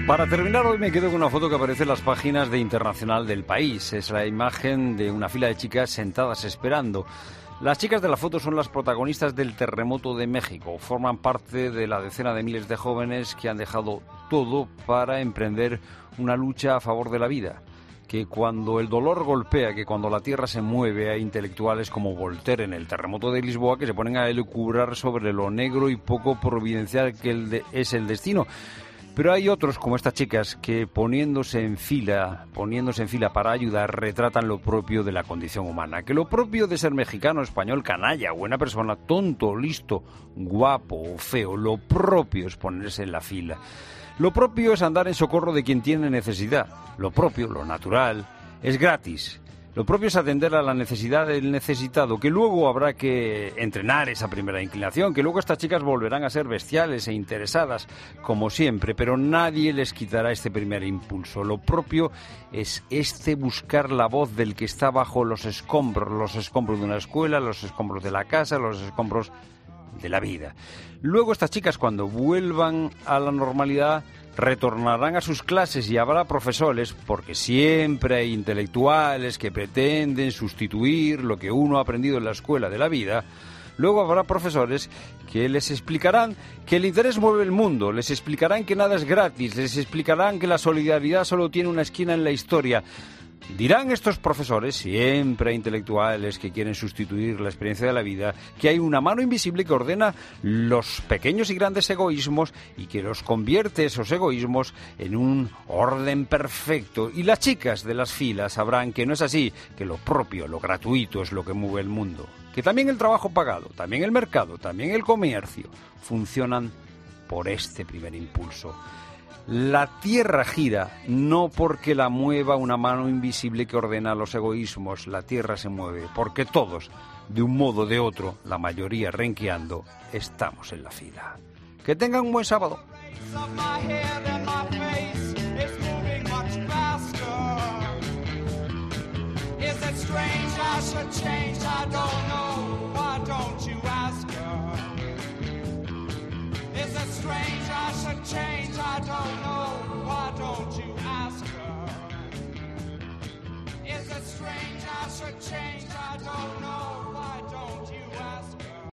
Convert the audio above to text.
Para terminar, hoy me quedo con una foto que aparece en las páginas de Internacional del País. Es la imagen de una fila de chicas sentadas esperando. Las chicas de la foto son las protagonistas del terremoto de México. Forman parte de la decena de miles de jóvenes que han dejado todo para emprender una lucha a favor de la vida. Que cuando el dolor golpea, que cuando la tierra se mueve, hay intelectuales como Voltaire en el terremoto de Lisboa que se ponen a elucubrar sobre lo negro y poco providencial que es el destino. Pero hay otros, como estas chicas, que poniéndose en fila para ayudar, retratan lo propio de la condición humana. Que lo propio de ser mexicano, español, canalla, buena persona, tonto, listo, guapo o feo, lo propio es ponerse en la fila. Lo propio es andar en socorro de quien tiene necesidad. Lo propio, lo natural, es gratis. Lo propio es atender a la necesidad del necesitado, que luego habrá que entrenar esa primera inclinación, que luego estas chicas volverán a ser bestiales e interesadas, como siempre, pero nadie les quitará este primer impulso. Lo propio es buscar la voz del que está bajo los escombros de una escuela, los escombros de la casa, los escombros de la vida. Luego estas chicas, cuando vuelvan a la normalidad, retornarán a sus clases y habrá profesores, porque siempre hay intelectuales que pretenden sustituir lo que uno ha aprendido en la escuela de la vida. Luego habrá profesores que les explicarán que el interés mueve el mundo, les explicarán que nada es gratis, les explicarán que la solidaridad solo tiene una esquina en la historia. Dirán estos profesores, siempre intelectuales que quieren sustituir la experiencia de la vida, que hay una mano invisible que ordena los pequeños y grandes egoísmos y que los convierte esos egoísmos en un orden perfecto. Y las chicas de las filas sabrán que no es así, que lo propio, lo gratuito es lo que mueve el mundo. Que también el trabajo pagado, también el mercado, también el comercio funcionan por este primer impulso. La tierra gira, no porque la mueva una mano invisible que ordena los egoísmos. La tierra se mueve porque todos, de un modo o de otro, la mayoría renqueando, estamos en la fila. Que tengan un buen sábado. Is it strange I should change? I don't know. Why don't you ask her? Is it strange I should change?